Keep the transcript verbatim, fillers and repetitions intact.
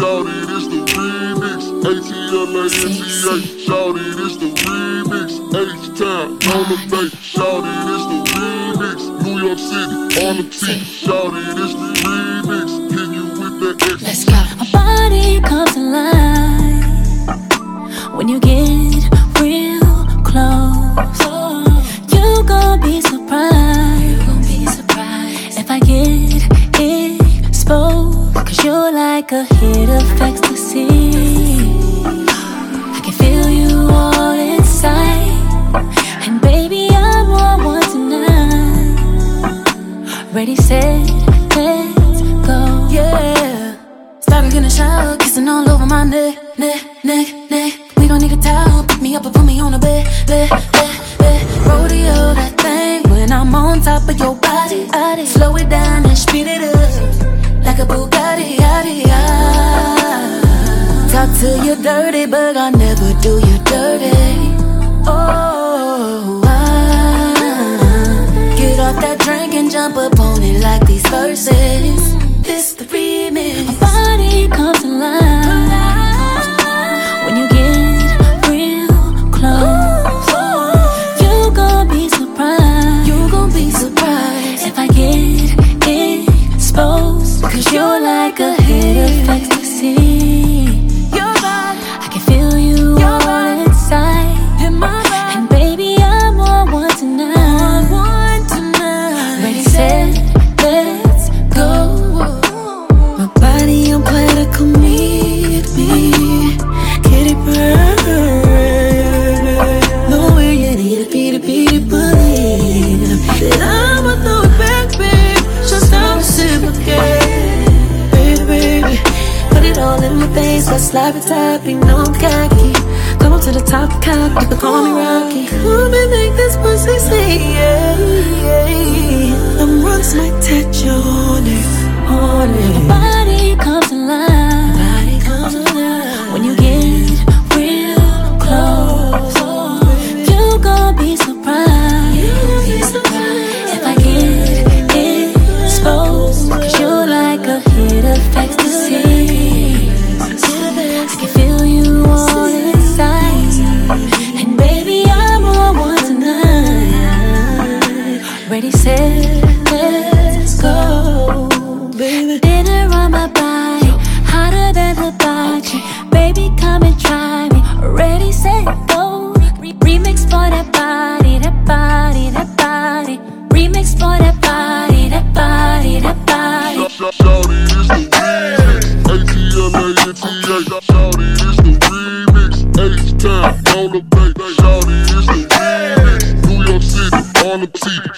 Shawty, this the remix. A T L A N T A. Shawty, this the remix. H-Town on the bay. Shawty, this the remix. New York City on the T. Shawty, this the remix. Hit you with that X. Let's go. My body comes alive when you get real close. You gon' be surprised. You gon' be surprised if I get exposed. Cause you're like a hit of ecstasy. I can feel you all inside. And baby, I'm on one tonight. Ready, set, let's go. Yeah. Started in the shower, kissing all over my neck, neck, neck, neck. We don't need a towel, pick me up and put me on a bed, bed, bed, bed. Rodeo that thing when I'm on top of your body. I slow it down and speed it up like a Bugatti, yaddy, yaddy. Talk to you dirty, but I never do you dirty. Oh, I get off that drink and jump up on it like these verses. This the remix. My body comes alive when you get real close. You gon' be surprised. You gon' be surprised if I get exposed. Cause you're like a hit of ecstasy. Your body, I can feel you all inside. And baby, I'm on one tonight. One tonight. Ready, set, let's go. My body on platter, come meet me. Kitty bird. No way you need a beat, beat, believe that I'ma throw it back, babe. Just how reciprocate. Baby, baby, put it all in my face. Let's slap it tight, be no cocky. Come up to the top, cock, you can call me Rocky. Come and make this pussy say yeah, yeah. Them rocks might touch you on it, on it. My body comes alive, body comes alive when you get real close. You gon' be surprised, you gon' be surprised if I get exposed. Cause you're like a hit of ecstasy. I can feel you all inside. And baby, I'm on one tonight. Ready, set, let's go. Baby, dinner on my body, hotter than hibachi. Baby, come and try me. Ready, set, go. Re remix for that body, that body, that body. Remix for that body, that body, that body. Shawty, this the remix. A T L A N T A. Shawty, this the remix. H-Town on the bay. Shawty, this the remix. New York City on the T.